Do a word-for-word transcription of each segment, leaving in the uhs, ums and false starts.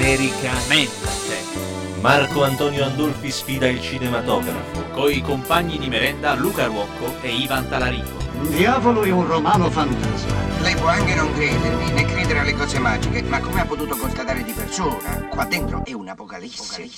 Americanamente. Marco Antonio Andolfi sfida il cinematografo. Coi compagni di merenda Luca Ruocco e Ivan Talarico. Il diavolo è un romano fantasma. Lei può anche non credermi, né credere alle cose magiche, ma come ha potuto constatare di persona? Qua dentro è un'apocalisse.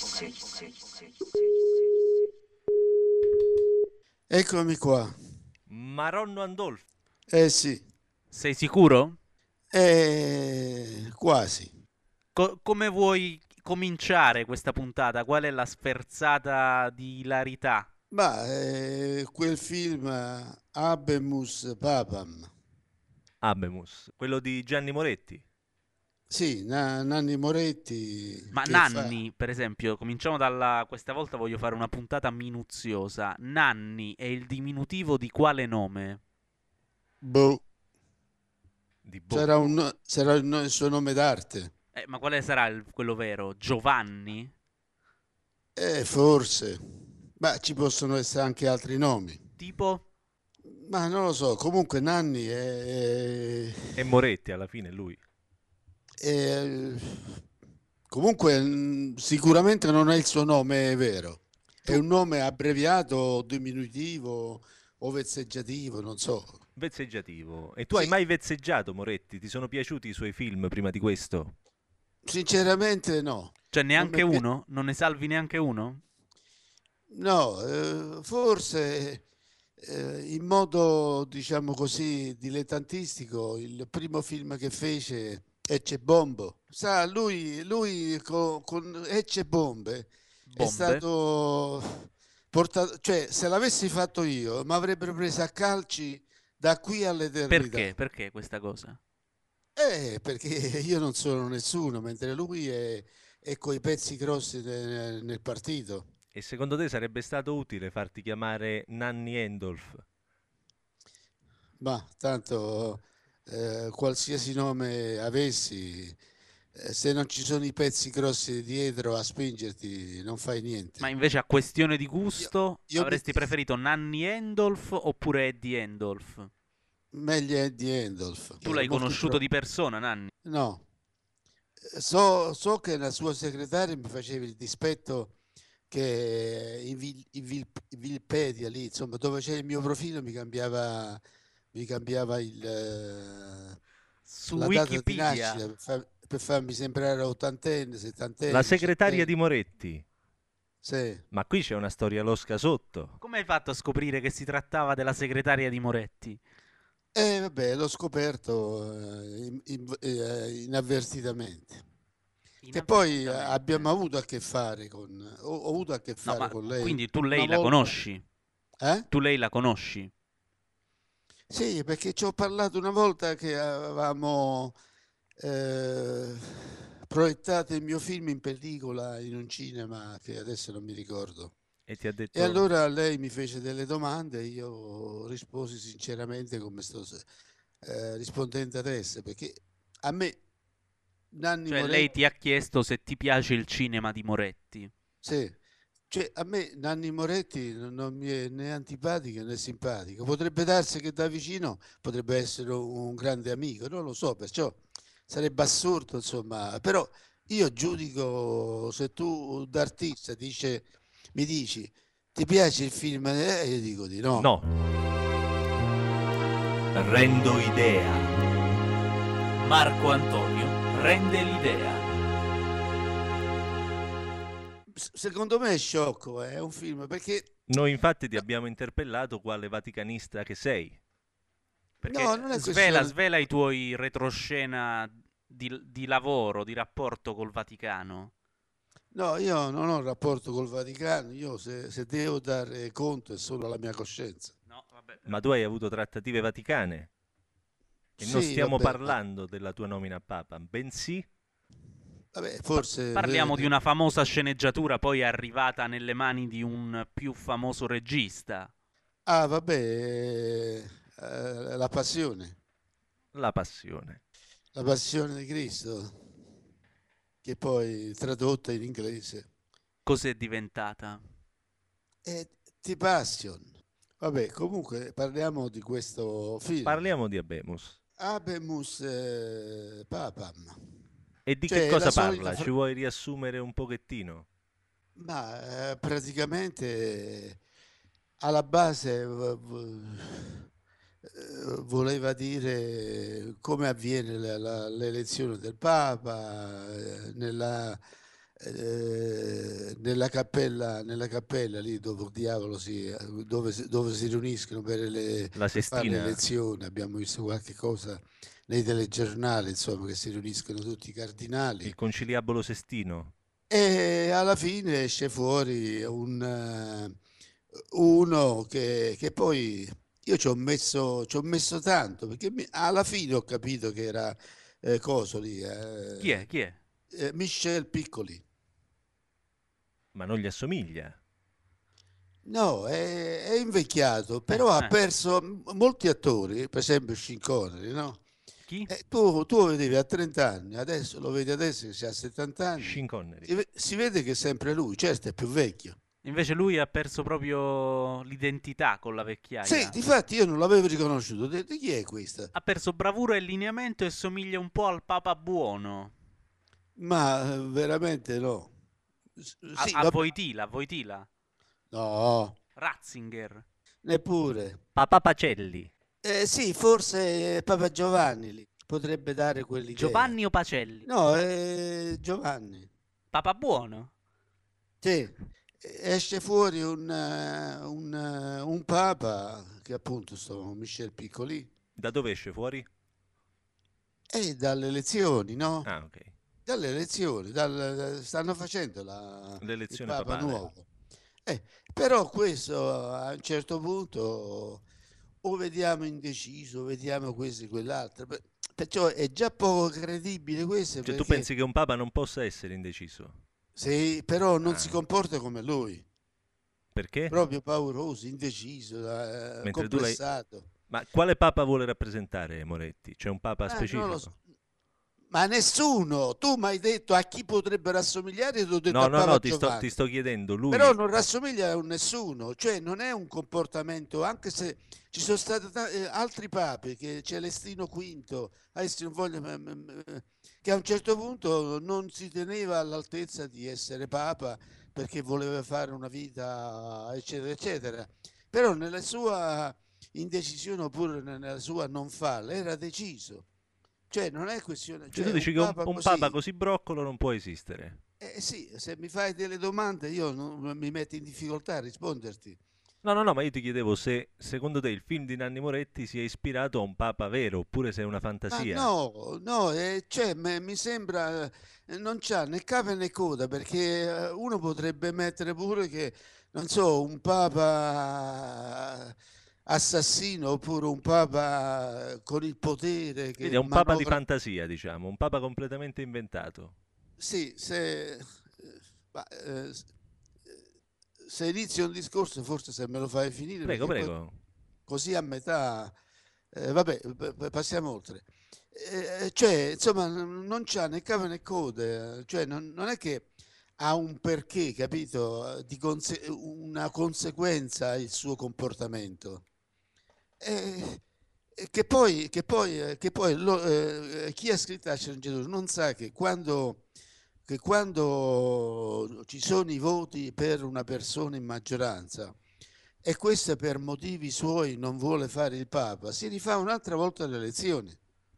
Eccomi qua. Maronno Andolfi. Eh sì, Sei sicuro? eh, quasi. Co- come vuoi cominciare questa puntata? Qual è la sferzata di ilarità? Ma eh, quel film Habemus Papam, Habemus, quello di Gianni Moretti. sì, Na- Nanni Moretti Ma che Nanni, per esempio, cominciamo dalla... Questa volta voglio fare una puntata minuziosa. Nanni è il diminutivo di quale nome? fa, boh, Di Bo- sarà, un, sarà il, no- il suo nome d'arte, Eh, ma quale sarà il- quello vero? Giovanni? eh, forse, ma ci possono essere anche altri nomi, Tipo? ma non lo so, comunque Nanni è, E Moretti alla fine lui. è- comunque mh, sicuramente non è il suo nome vero, è un nome abbreviato, diminutivo o vezzeggiativo, non so. Vezzeggiativo. E tu hai Sì, mai vezzeggiato Moretti? Ti sono piaciuti i suoi film prima di questo? sinceramente no, Cioè non mi neanche è pi- uno? Non ne salvi neanche uno? no, eh, forse eh, in modo diciamo così dilettantistico il primo film che fece Ecce Bombo, sa, lui, lui co- con Ecce Bombe è Bombe? stato portato, cioè se l'avessi fatto io mi avrebbero preso a calci da qui Perché? all'eternità. Perché questa cosa? Eh, perché io non sono nessuno, mentre lui è, è coi pezzi grossi nel, nel partito. E secondo te sarebbe stato utile farti chiamare Nanni Endolf? Ma tanto eh, qualsiasi nome avessi, eh, se non ci sono i pezzi grossi dietro a spingerti, non fai Ma niente. invece a questione di Io, gusto, io mi, avresti preferito Nanni Endolf oppure Eddie Endolf? meglio Eddie Endolf, Tu che è l'hai molto conosciuto pro... di persona, Nanni? No, so, so che la sua segretaria mi faceva il dispetto che in, Vil- in Vil- in Vilpedia lì, insomma, dove c'è il mio profilo mi cambiava, mi cambiava il, eh, Su la data di Wikipedia. nascita per, far- per farmi sembrare ottantenne, La settantenne, segretaria di centenne. Moretti. Sì. Ma qui c'è una storia losca sotto. Come hai fatto a scoprire che si trattava della segretaria di Moretti? E vabbè, l'ho scoperto eh, in- in- eh, inavvertitamente. Che poi eh, Inavvertitamente. abbiamo avuto a che fare con, ho, ho avuto a che No, fare ma con lei quindi tu una lei la volta. conosci? Eh? Tu lei la conosci? Sì, perché ci ho parlato una volta che avevamo eh, proiettato il mio film in pellicola in un cinema che adesso non mi ricordo. E ti ha E detto... allora lei mi fece delle domande e io risposi sinceramente come sto eh, rispondendo adesso, perché a me Nanni Cioè lei ti Moretti, ha chiesto se ti piace il cinema di Moretti. sì, cioè a me Nanni Moretti non, non mi è né antipatico né simpatico. Potrebbe darsi che da vicino potrebbe essere un grande amico, non lo so, perciò sarebbe assurdo, insomma, però io giudico se tu d'artista dice, mi dici ti piace il film? Eh, io dico di no. No, rendo idea. Marco Antonio rende l'idea. S- Secondo me è sciocco, eh, è un film perché Noi infatti ti abbiamo interpellato quale vaticanista che sei. Perché no, non è svela, questione. svela i tuoi retroscena di, di lavoro, di rapporto col Vaticano. No, io non ho un rapporto col Vaticano, io se, se devo dare conto è solo alla mia coscienza. No, vabbè, però. Ma tu hai avuto trattative vaticane. E non Sì, stiamo vabbè, ma parlando della tua nomina a Papa, bensì vabbè, Pa- forse parliamo di eh, una famosa sceneggiatura poi arrivata nelle mani di un più famoso regista. ah, vabbè, eh, eh, la passione, la passione. la passione di Cristo, che poi tradotta in inglese Cos'è diventata? è The Passion. Vabbè, comunque parliamo di questo film. Parliamo di Habemus. Habemus eh, Papam. E di che Cioè, cosa la solita parla? fra- Ci vuoi riassumere un pochettino? Ma eh, praticamente eh, alla base v- v- eh, voleva dire come avviene la- la- l'elezione del Papa eh, nella, eh, nella cappella, nella cappella lì dove il diavolo si, dove, si- dove si riuniscono per, le- La per fare le Sestina? elezioni. Abbiamo visto qualche cosa nei telegiornali, insomma, che si riuniscono tutti i cardinali. Il conciliabolo sestino? E alla fine esce fuori un, eh, uno che, che poi io ci ho messo, ci ho messo tanto perché mi- alla fine ho capito che era eh, coso lì, Chi è? eh, Chi è? eh, Michel Piccoli. Ma non gli assomiglia? No, è, è invecchiato, Eh, però ha eh. perso m- molti attori, per esempio Sean Connery, no? Chi? Eh, tu, tu lo vedevi a trenta anni, adesso lo vedi adesso che ha settanta anni, Sean Connery. si, ve- si vede che è sempre lui, certo è più vecchio. Invece lui ha perso proprio l'identità con la Sì, vecchiaia. difatti io non l'avevo riconosciuto. Ho detto, chi è questa? Ha perso bravura e lineamento e somiglia un po' al Papa Buono. Ma eh, veramente no. S- A, Sì, a vabbè. Voitila, Voitila. No, Ratzinger. neppure. Papà Pacelli. Eh, sì, forse eh, Papa Giovanni lì potrebbe dare quell'idea. Giovanni o Pacelli? No, è Giovanni. Papa Buono. Sì, esce fuori un, eh, un, eh, un papa che appunto sto Michel Piccoli Da dove esce fuori? e dalle elezioni, no? Ah, ok. Dalle elezioni, dal- stanno facendo la, il L'elezione Papa papale. nuovo. Eh, però questo a un certo punto o vediamo indeciso, o vediamo questo e quell'altro. Per- Perciò è già poco credibile questo Cioè tu perché pensi che un papa non possa essere indeciso? sì, però non si Ah. comporta come lui, Perché? proprio pauroso, indeciso, eh, Mentre tu l'hai- complessato. Ma quale papa vuole rappresentare Moretti? C'è un papa Ah, specifico? non lo so. Ma nessuno, tu mi hai detto a chi potrebbe rassomigliare, ti ho detto No, a no, Papa no, ti sto, Giovanni. ti sto chiedendo, lui... Però non rassomiglia a nessuno, cioè non è un comportamento, anche se ci sono stati ta- eh, altri papi, che Celestino quinto, adesso non voglio, ma- ma- ma- che a un certo punto non si teneva all'altezza di essere papa perché voleva fare una vita, eccetera, eccetera. Però nella sua indecisione oppure nella sua non farla era deciso. Cioè non è questione, Cioè cioè tu dici un che un, papa un così, papa così broccolo non può esistere? eh sì, se mi fai delle domande io non mi metto in difficoltà a risponderti. No, no, no, ma io ti chiedevo se secondo te il film di Nanni Moretti si è ispirato a un papa vero oppure se è una Ma fantasia. no, no, eh, cioè, me- mi sembra eh, non c'ha né capo né coda perché eh, uno potrebbe mettere pure che, non so, un papa assassino oppure un papa con il potere Quindi che è un papa di manovra. fantasia, diciamo, un papa completamente inventato. Sì, se, eh, ma, eh, s- eh, se inizio un discorso, forse se me lo fai finire, Prego, perché poi prego. così a metà, eh, vabbè, p- p- passiamo oltre. Eh, cioè, insomma, n- non c'ha né capo né code, cioè non, non è che ha un perché, capito? Di conse- una conseguenza il suo comportamento. Eh, eh, che poi, che poi, eh, che poi lo- eh, chi ha scritto la sceneggiatura non sa che quando, che quando ci sono i voti per una persona in maggioranza e questa per motivi suoi non vuole fare il Papa, si rifà un'altra volta le elezioni.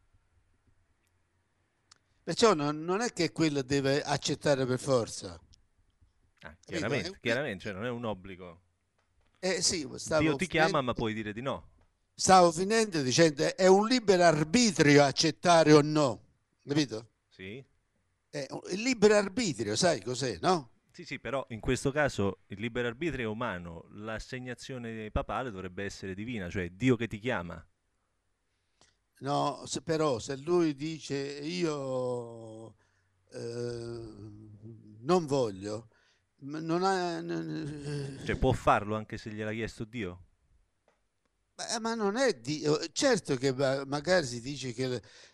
Perciò non, non è che quello deve accettare per forza. Ah, Capito? È chiaramente, un- chiaramente, cioè non è un obbligo. Eh sì, Dio stavo ti chiama, finendo, ma puoi dire di no. stavo finendo dicendo è un libero arbitrio accettare o no, capito? Sì? È un- il libero arbitrio, sai cos'è, no? Sì, sì, però in questo caso il libero arbitrio è umano, l'assegnazione papale dovrebbe essere divina, cioè Dio che ti chiama. No, se- però se lui dice io eh, non voglio, m- non ha, n- Cioè può farlo anche se gliel'ha chiesto Dio? ma ma non è Dio. Certo che ma- magari si dice che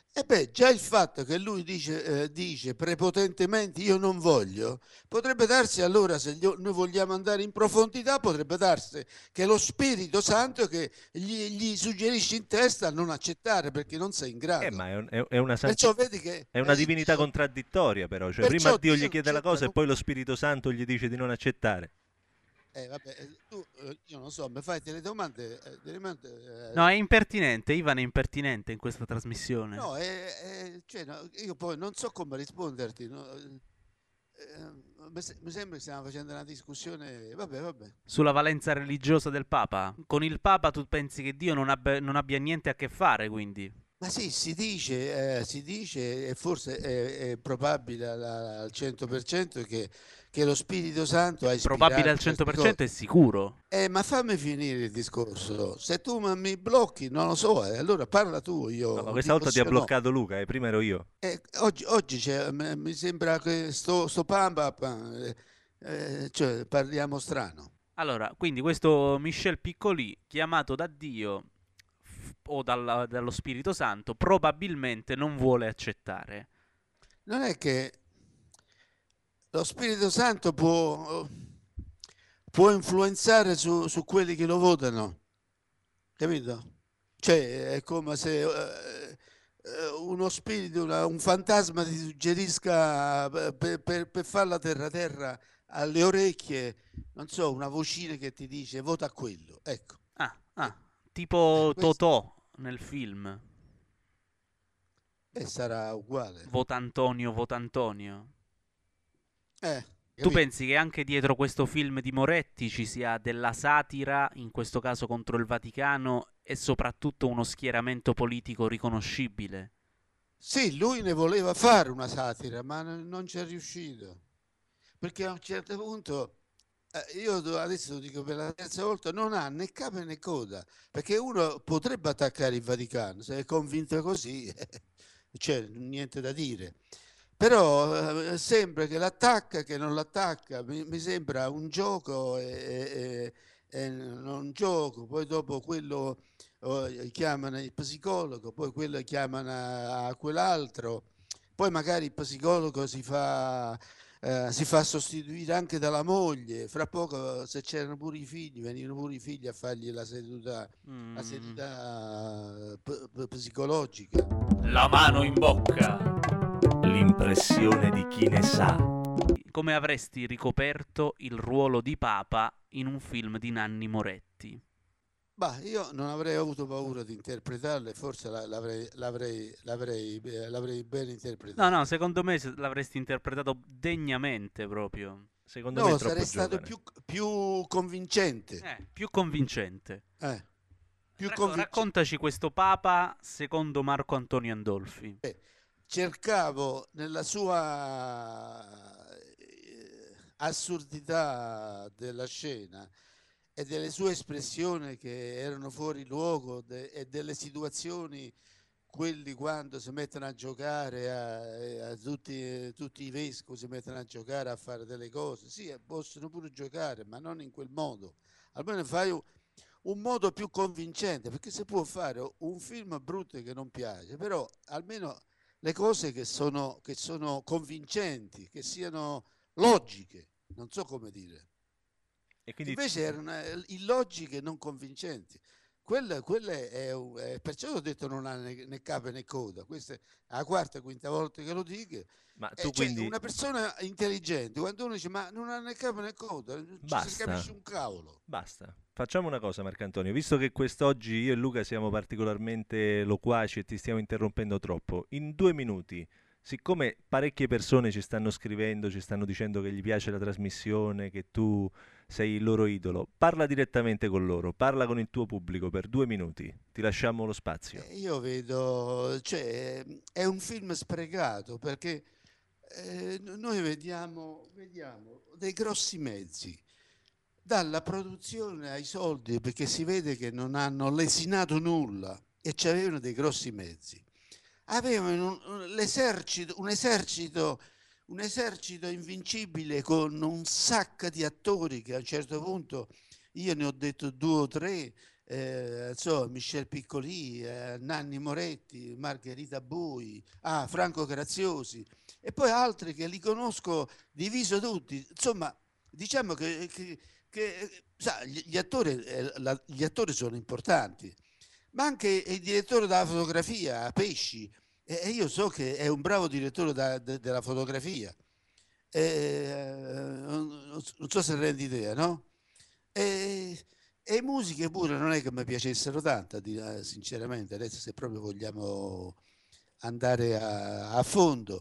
E beh, già il fatto che lui dice, eh, dice prepotentemente io non voglio, potrebbe darsi allora, se gli- noi vogliamo andare in profondità, potrebbe darsi che è lo Spirito Santo che gli, gli suggerisce in testa a non accettare perché non sei in Eh, ma grado. è, un- è- è una santi- Perciò vedi che è una eh, divinità Dio, contraddittoria, però. Cioè, prima perciò Dio gli Dio non chiede la cerca, cosa e non- poi lo Spirito Santo gli dice di non accettare. eh, vabbè, eh, tu, eh, io non so, mi fai delle domande, eh, delle domande, No, eh, è impertinente. Ivan è impertinente in questa trasmissione. no, è- è- cioè, no, io poi non so come risponderti, no? Eh, mi se- mi sembra che stiamo facendo una discussione, vabbè, vabbè. Sulla valenza religiosa del Papa. Con il Papa tu pensi che Dio non abbia, non abbia niente a che fare, quindi. Ma sì, si dice, eh, si dice, e forse è, è probabile al, al cento per cento che, che lo Spirito Santo ha Probabile ispirato al queste cose. cento per cento è sicuro. Eh, ma fammi finire il discorso. Se tu m- mi blocchi, non lo so, eh, allora parla tu, io No, ma questa dico volta ti sì ha o no. bloccato Luca, e prima ero io. Eh, oggi oggi c'è- m- mi sembra che sto, sto pamba, pa- eh, eh, cioè, parliamo strano. Allora, quindi questo Michel Piccoli, chiamato da Dio f- o dalla- dallo Spirito Santo, probabilmente non vuole accettare. Non è che lo Spirito Santo può, può influenzare su, su quelli che lo votano, capito? Cioè, è come se eh, eh, uno spirito, una- un fantasma ti suggerisca eh, per, per, per fare la terra terra alle orecchie, non so, una vocina che ti dice vota a quello. Ecco, Ah, eh, ah, tipo questo Totò nel film. eh, sarà uguale. Vota Antonio, vota Antonio. Eh, Tu capito? pensi che anche dietro questo film di Moretti ci sia della satira, in questo caso contro il Vaticano, e soprattutto uno schieramento politico riconoscibile? Sì, lui ne voleva fare una satira, ma n- non ci è riuscito. Perché a un certo punto, eh, io do- adesso lo dico per la terza volta, non ha né capo né coda, perché uno potrebbe attaccare il Vaticano, se è convinto così, c'è niente da dire. Però eh, sembra che l'attacca, che non l'attacca, mi, mi sembra un gioco e, e- e non gioco, poi dopo quello oh, chiamano il psicologo, poi quello chiamano a, a quell'altro, poi magari il psicologo si fa, eh, si fa sostituire anche dalla moglie, fra poco se c'erano pure i figli, venivano pure i figli a fargli la seduta, la Mm. seduta eh, p- p- psicologica. La mano in bocca. L'impressione di chi ne sa. Come avresti ricoperto il ruolo di Papa in un film di Nanni Moretti? Bah, io non avrei avuto paura di interpretarlo e forse la- l'avrei, l'avrei, l'avrei, eh, l'avrei ben No, interpretato. no, secondo me se- l'avresti interpretato degnamente proprio. Secondo me è No, troppo sarei stato giovane. più, più convincente. Eh, più convincente. eh, più Racco- convincente. raccontaci questo Papa secondo Marco Antonio Andolfi. Cercavo nella sua eh, assurdità della scena e delle sue espressioni che erano fuori luogo de- e delle situazioni, quelli quando si mettono a giocare, a, a tutti, tutti i vescovi si mettono a giocare a fare delle cose, sì, eh, possono pure giocare, ma non in quel modo. Almeno fai un, un modo più convincente, perché si può fare un film brutto che non piace, però almeno le cose che sono, che sono convincenti, che siano logiche, non so come dire. E quindi Invece erano eh, illogiche e non convincenti. Quella, quella è, un- è- perciò ho detto non ha né, né capo né coda. Questa è la quarta, quinta volta che lo dico. Ma Eh, tu cioè, quindi una persona intelligente, quando uno dice ma non ha né capo né coda, non ci si Basta. capisce un cavolo. basta. Facciamo una cosa, Marcantonio. Visto che quest'oggi io e Luca siamo particolarmente loquaci e ti stiamo interrompendo troppo, in due minuti, siccome parecchie persone ci stanno scrivendo, ci stanno dicendo che gli piace la trasmissione, che tu sei il loro idolo, parla direttamente con loro, parla con il tuo pubblico per due minuti. Ti lasciamo lo spazio. Eh, io vedo, cioè, è un film sprecato perché eh, no- noi vediamo, vediamo dei grossi mezzi, dalla produzione ai soldi, perché si vede che non hanno lesinato nulla e c'avevano dei grossi mezzi. Avevano un, l'esercito, un esercito, un esercito invincibile con un sacco di attori che a un certo punto io ne ho detto due o tre eh, so, Michel Piccoli, eh, Nanni Moretti, Margherita Bui, ah, Franco Graziosi e poi altri che li conosco diviso tutti. Insomma, diciamo che, che, che sa, gli, gli attori, eh, la, gli attori sono importanti, ma anche il direttore della fotografia, Pesci, e e io so che è un bravo direttore da- de- della fotografia. Eh, non non so se rendi idea, no? E, e musiche pure non è che mi piacessero tanto, a dire- sinceramente, adesso se proprio vogliamo andare a, a fondo.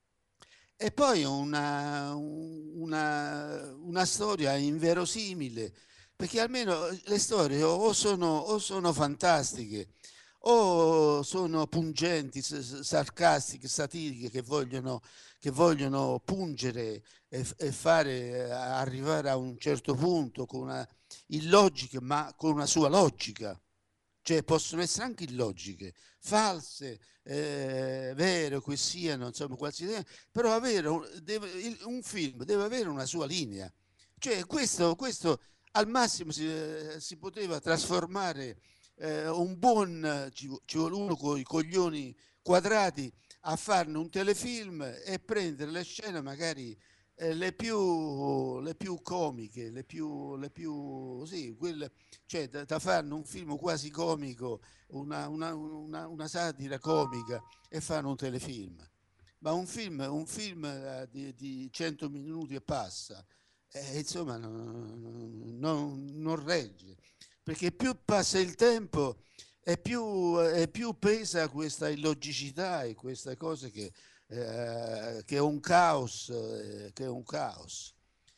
E poi una, una, una storia inverosimile, perché almeno le storie o sono, o sono fantastiche o sono pungenti, s- s- sarcastiche, satiriche, che vogliono, che vogliono pungere e, f- e fare eh, arrivare a un certo punto con una illogiche, ma con una sua logica. Cioè possono essere anche illogiche, false, eh, vere che siano, insomma, qualsiasi, però avere un, deve- il- un film deve avere una sua linea. Cioè questo, questo al massimo si, eh, si poteva trasformare eh, un buon, ci, ci vuole uno con i coglioni quadrati a farne un telefilm e prendere le scene magari eh, le più, le più comiche, le più, le più, sì, quelle, cioè da, da farne un film quasi comico, una, una, una, una satira comica e fanno un telefilm. Ma un film, un film eh, di, di cento minuti e passa, eh, insomma, non, non- non regge. Perché più passa il tempo e più, e più pesa questa illogicità e queste cose che, eh, che è un caos, eh, che è un caos.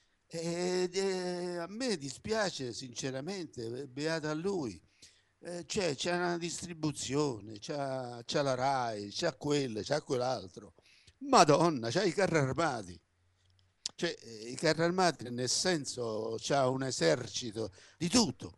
Ed, eh, a me dispiace sinceramente, beata a lui. Eh, c'è, c'è una distribuzione, c'ha, c'ha la Rai, c'ha quello, c'ha quell'altro. Madonna, c'ha i carri armati. Cioè, eh, i carri armati nel senso c'ha un esercito di tutto.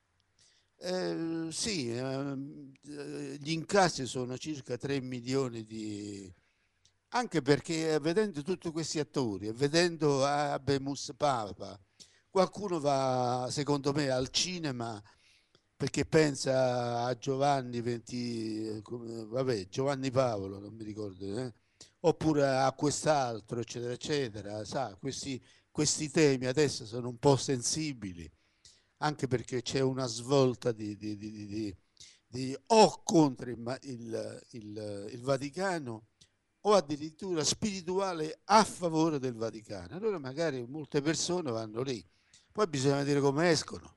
Eh, sì, ehm, eh, gli incassi sono circa tre milioni di... Anche perché eh, vedendo tutti questi attori e vedendo Abemus Papa, qualcuno va, secondo me, al cinema perché pensa a Giovanni venti, eh, come- vabbè, Giovanni Paolo, non mi ricordo, eh? Oppure a quest'altro, eccetera, eccetera. Sa, questi, questi temi adesso sono un po' sensibili, anche perché c'è una svolta di, di- di- di- di- di- o contro il, ma- il- il- il Vaticano o addirittura spirituale a favore del Vaticano. Allora magari molte persone vanno lì, poi bisogna vedere come escono.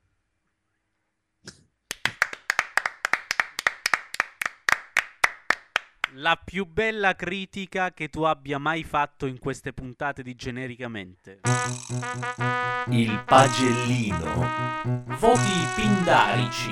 La più bella critica che tu abbia mai fatto in queste puntate di Genericamente. Il pagellino. Voti pindarici.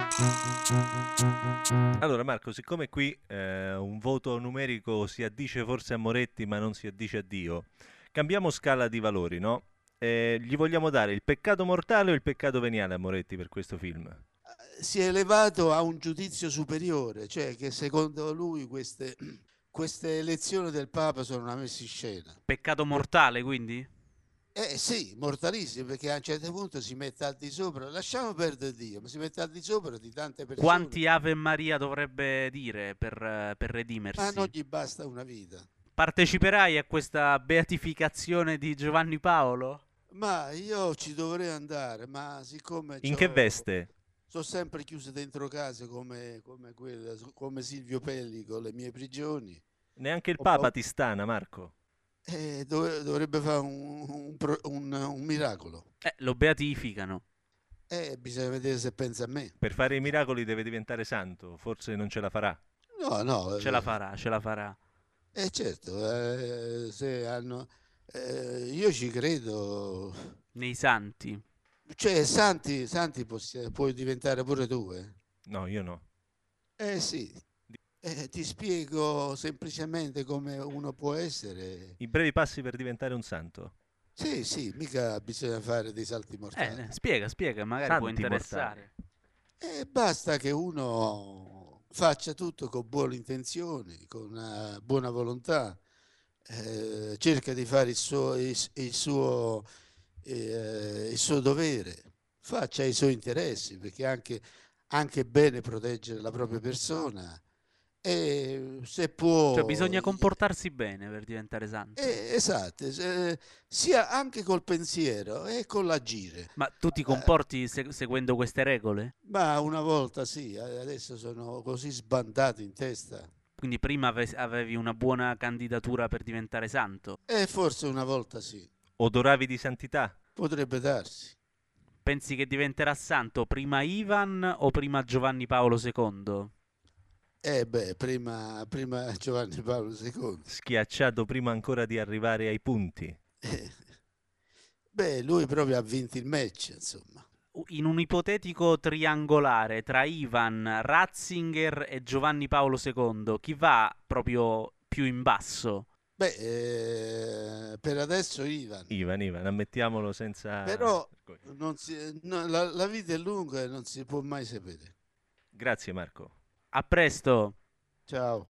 Allora Marco, siccome qui eh, un voto numerico si addice forse a Moretti ma non si addice a Dio, cambiamo scala di valori, no? Eh, gli vogliamo dare il peccato mortale o il peccato veniale a Moretti per questo film? Si è elevato a un giudizio superiore, cioè che secondo lui queste, queste elezioni del Papa sono una messa in scena. Peccato mortale, quindi? Eh sì, mortalissimo, perché a un certo punto si mette al di sopra, lasciamo perdere Dio, ma si mette al di sopra di tante persone, Quanti Ave Maria dovrebbe dire per, eh, per ma non redimersi? gli basta una vita. Parteciperai a questa beatificazione di Giovanni Paolo? Ma io ci dovrei andare, ma siccome In che c'ho- veste? sono sempre chiuso dentro casa come, come, quella- come Silvio Pelli con le mie prigioni, Neanche il ho Papa paura- ti stana, Marco. eh, dov- dovrebbe fare un, un pro- un- un miracolo. Eh, lo beatificano. Eh, bisogna vedere se pensa a me. Per fare i miracoli deve diventare santo, forse non ce la farà. No, no, Ce la eh, farà, ce la farà. eh, certo, eh, se hanno, eh, io ci credo. Nei santi. Cioè, Santi, Santi possi- puoi diventare pure tu, eh? No, io no. Eh sì, Eh, ti spiego semplicemente come uno può essere. I brevi passi per diventare un santo. Sì, sì, mica bisogna fare dei salti mortali. Eh, spiega, spiega, magari può Santi interessare. Eh, basta che uno faccia tutto con buone intenzioni, con una buona volontà, eh, cerca di fare il suo, il, il suo, eh, il suo dovere, faccia i suoi interessi, perché anche, anche bene proteggere la propria persona e se può... Cioè bisogna comportarsi bene per diventare santo. Eh, esatto, se- sia anche col pensiero e con l'agire. Ma tu ti Eh, comporti se- seguendo queste regole? ma una volta sì, adesso sono così sbandato in testa. Quindi prima ave- avevi una buona candidatura per diventare santo. E forse una volta sì, Odoravi di santità? potrebbe darsi. Pensi che diventerà santo prima Ivan o prima Giovanni Paolo secondo? Eh beh, prima, prima Giovanni Paolo secondo. Schiacciato prima ancora di arrivare ai punti? Eh, beh, lui proprio ha vinto il match, insomma. In un ipotetico triangolare tra Ivan, Ratzinger e Giovanni Paolo secondo, chi va proprio più in basso? Beh, eh, per adesso Ivan. Ivan, Ivan, ammettiamolo senza... Però vergogna. non si- no, la, la vita è lunga e non si può mai sapere. Grazie Marco. A presto! Ciao.